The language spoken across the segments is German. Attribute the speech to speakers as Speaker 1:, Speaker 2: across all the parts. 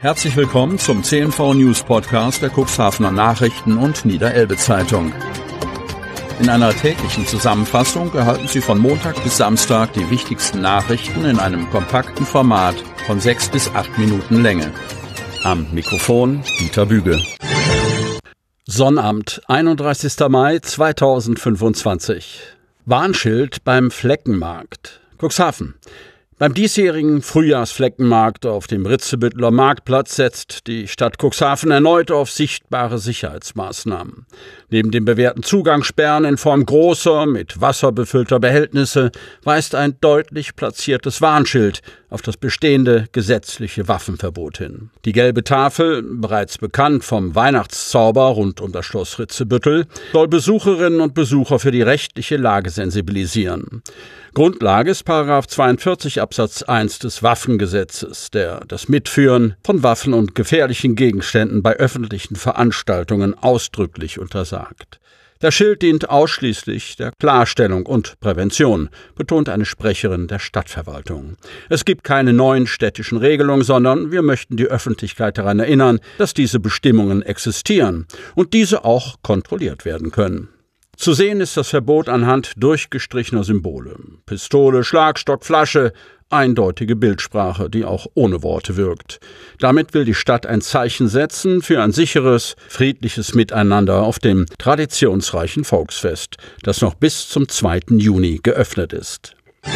Speaker 1: Herzlich willkommen zum CNV News Podcast der Cuxhavener Nachrichten und Niederelbe Zeitung. In einer täglichen Zusammenfassung erhalten Sie von Montag bis Samstag die wichtigsten Nachrichten in einem kompakten Format von 6 bis 8 Minuten Länge. Am Mikrofon Dieter Büge. Sonnabend, 31. Mai 2025. Warnschild beim Fleckenmarkt. Cuxhaven. Beim diesjährigen Frühjahrsfleckenmarkt auf dem Ritzebütteler Marktplatz setzt die Stadt Cuxhaven erneut auf sichtbare Sicherheitsmaßnahmen. Neben den bewährten Zugangssperren in Form großer, mit Wasser befüllter Behältnisse weist ein deutlich platziertes Warnschild auf das bestehende gesetzliche Waffenverbot hin. Die gelbe Tafel, bereits bekannt vom Weihnachtszauber rund um das Schloss Ritzebüttel, soll Besucherinnen und Besucher für die rechtliche Lage sensibilisieren. Grundlage ist § 42 Absatz 1 des Waffengesetzes, der das Mitführen von Waffen und gefährlichen Gegenständen bei öffentlichen Veranstaltungen ausdrücklich untersagt. Das Schild dient ausschließlich der Klarstellung und Prävention, betont eine Sprecherin der Stadtverwaltung. Es gibt keine neuen städtischen Regelungen, sondern wir möchten die Öffentlichkeit daran erinnern, dass diese Bestimmungen existieren und diese auch kontrolliert werden können. Zu sehen ist das Verbot anhand durchgestrichener Symbole. Pistole, Schlagstock, Flasche, eindeutige Bildsprache, die auch ohne Worte wirkt. Damit will die Stadt ein Zeichen setzen für ein sicheres, friedliches Miteinander auf dem traditionsreichen Volksfest, das noch bis zum 2. Juni geöffnet ist.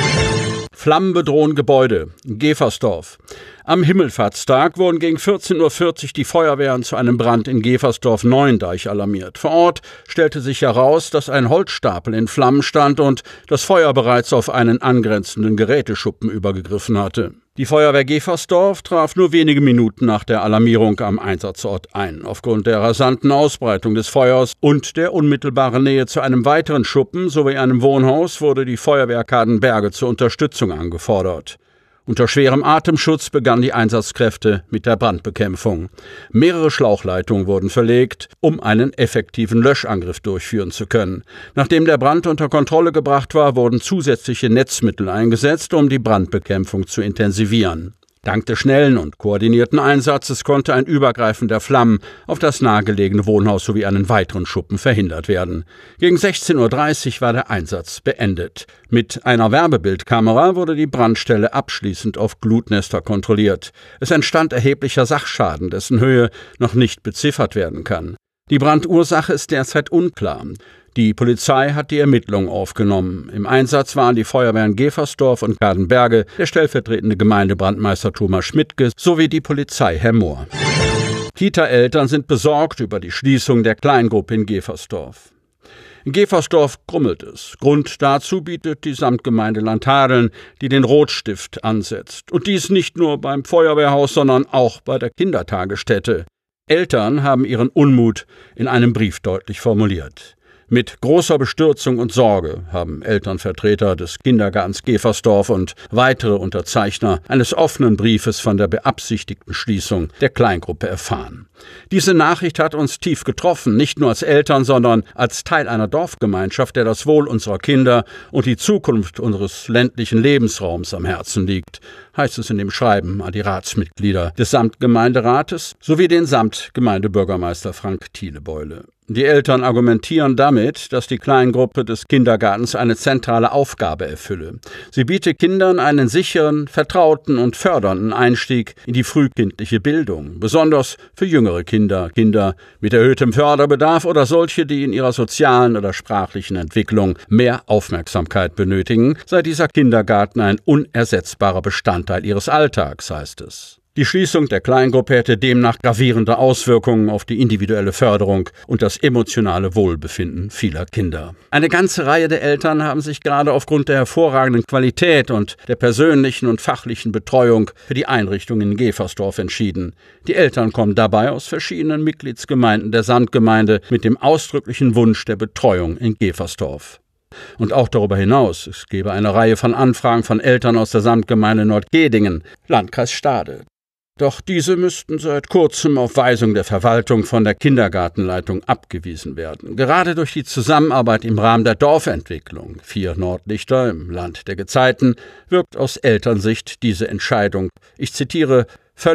Speaker 1: Flammen bedrohen Gebäude. Geversdorf. Am Himmelfahrtstag wurden gegen 14:40 Uhr die Feuerwehren zu einem Brand in Geversdorf-Neuendeich alarmiert. Vor Ort stellte sich heraus, dass ein Holzstapel in Flammen stand und das Feuer bereits auf einen angrenzenden Geräteschuppen übergegriffen hatte. Die Feuerwehr Geversdorf traf nur wenige Minuten nach der Alarmierung am Einsatzort ein. Aufgrund der rasanten Ausbreitung des Feuers und der unmittelbaren Nähe zu einem weiteren Schuppen sowie einem Wohnhaus wurde die Feuerwehr Kadenberge zur Unterstützung angefordert. Unter schwerem Atemschutz begannen die Einsatzkräfte mit der Brandbekämpfung. Mehrere Schlauchleitungen wurden verlegt, um einen effektiven Löschangriff durchführen zu können. Nachdem der Brand unter Kontrolle gebracht war, wurden zusätzliche Netzmittel eingesetzt, um die Brandbekämpfung zu intensivieren. Dank des schnellen und koordinierten Einsatzes konnte ein Übergreifen der Flammen auf das nahegelegene Wohnhaus sowie einen weiteren Schuppen verhindert werden. Gegen 16:30 Uhr war der Einsatz beendet. Mit einer Wärmebildkamera wurde die Brandstelle abschließend auf Glutnester kontrolliert. Es entstand erheblicher Sachschaden, dessen Höhe noch nicht beziffert werden kann. Die Brandursache ist derzeit unklar. Die Polizei hat die Ermittlungen aufgenommen. Im Einsatz waren die Feuerwehren Geversdorf und Kadenberge, der stellvertretende Gemeindebrandmeister Thomas Schmidtke sowie die Polizei Herr Mohr. Kita-Eltern sind besorgt über die Schließung der Kleingruppe in Geversdorf. In Geversdorf grummelt es. Grund dazu bietet die Samtgemeinde Landhadeln, die den Rotstift ansetzt. Und dies nicht nur beim Feuerwehrhaus, sondern auch bei der Kindertagesstätte. Eltern haben ihren Unmut in einem Brief deutlich formuliert. Mit großer Bestürzung und Sorge haben Elternvertreter des Kindergartens Geversdorf und weitere Unterzeichner eines offenen Briefes von der beabsichtigten Schließung der Kleingruppe erfahren. Diese Nachricht hat uns tief getroffen, nicht nur als Eltern, sondern als Teil einer Dorfgemeinschaft, der das Wohl unserer Kinder und die Zukunft unseres ländlichen Lebensraums am Herzen liegt, heißt es in dem Schreiben an die Ratsmitglieder des Samtgemeinderates sowie den Samtgemeindebürgermeister Frank Thielebeule. Die Eltern argumentieren damit, dass die Kleingruppe des Kindergartens eine zentrale Aufgabe erfülle. Sie biete Kindern einen sicheren, vertrauten und fördernden Einstieg in die frühkindliche Bildung, besonders für jüngere Kinder, Kinder mit erhöhtem Förderbedarf oder solche, die in ihrer sozialen oder sprachlichen Entwicklung mehr Aufmerksamkeit benötigen, sei dieser Kindergarten ein unersetzbarer Bestandteil ihres Alltags, heißt es. Die Schließung der Kleingruppe hätte demnach gravierende Auswirkungen auf die individuelle Förderung und das emotionale Wohlbefinden vieler Kinder. Eine ganze Reihe der Eltern haben sich gerade aufgrund der hervorragenden Qualität und der persönlichen und fachlichen Betreuung für die Einrichtung in Geversdorf entschieden. Die Eltern kommen dabei aus verschiedenen Mitgliedsgemeinden der Samtgemeinde mit dem ausdrücklichen Wunsch der Betreuung in Geversdorf. Und auch darüber hinaus, es gebe eine Reihe von Anfragen von Eltern aus der Samtgemeinde Nordgedingen, Landkreis Stade. Doch diese müssten seit kurzem auf Weisung der Verwaltung von der Kindergartenleitung abgewiesen werden. Gerade durch die Zusammenarbeit im Rahmen der Dorfentwicklung 4 Nordlichter im Land der Gezeiten wirkt aus Elternsicht diese Entscheidung, ich zitiere, völlig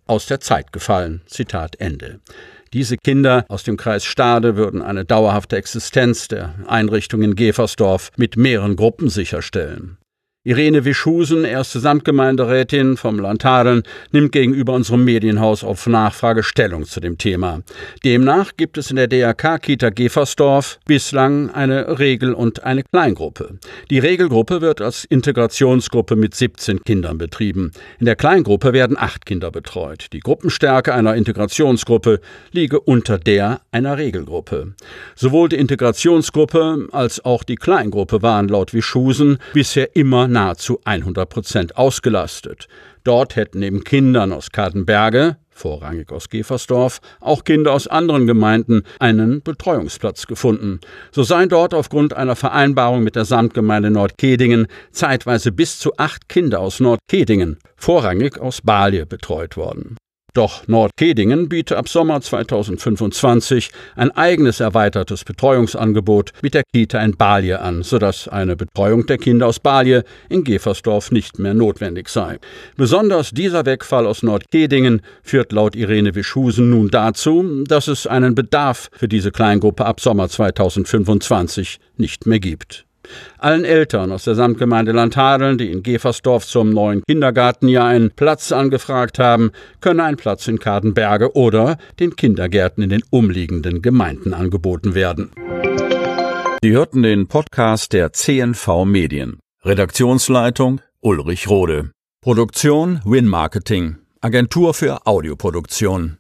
Speaker 1: aus der Zeit gefallen. Zitat Ende. Diese Kinder aus dem Kreis Stade würden eine dauerhafte Existenz der Einrichtung in Geversdorf mit mehreren Gruppen sicherstellen. Irene Wischusen, erste Samtgemeinderätin vom Land Hadeln, nimmt gegenüber unserem Medienhaus auf Nachfrage Stellung zu dem Thema. Demnach gibt es in der DRK-Kita Geversdorf bislang eine Regel- und eine Kleingruppe. Die Regelgruppe wird als Integrationsgruppe mit 17 Kindern betrieben. In der Kleingruppe werden 8 Kinder betreut. Die Gruppenstärke einer Integrationsgruppe liege unter der einer Regelgruppe. Sowohl die Integrationsgruppe als auch die Kleingruppe waren laut Wischusen bisher immer nahezu 100% ausgelastet. Dort hätten neben Kindern aus Kadenberge, vorrangig aus Geversdorf, auch Kinder aus anderen Gemeinden einen Betreuungsplatz gefunden. So seien dort aufgrund einer Vereinbarung mit der Samtgemeinde Nordkedingen zeitweise bis zu 8 Kinder aus Nordkedingen, vorrangig aus Balje, betreut worden. Doch Nordkedingen biete ab Sommer 2025 ein eigenes erweitertes Betreuungsangebot mit der Kita in Balje an, sodass eine Betreuung der Kinder aus Balje in Geversdorf nicht mehr notwendig sei. Besonders dieser Wegfall aus Nordkedingen führt laut Irene Wischusen nun dazu, dass es einen Bedarf für diese Kleingruppe ab Sommer 2025 nicht mehr gibt. Allen Eltern aus der Samtgemeinde Land Hadeln, die in Geversdorf zum neuen Kindergartenjahr einen Platz angefragt haben, könne ein Platz in Kadenberge oder den Kindergärten in den umliegenden Gemeinden angeboten werden.
Speaker 2: Sie hörten den Podcast der CNV Medien. Redaktionsleitung Ulrich Rode. Produktion Win Marketing, Agentur für Audioproduktion.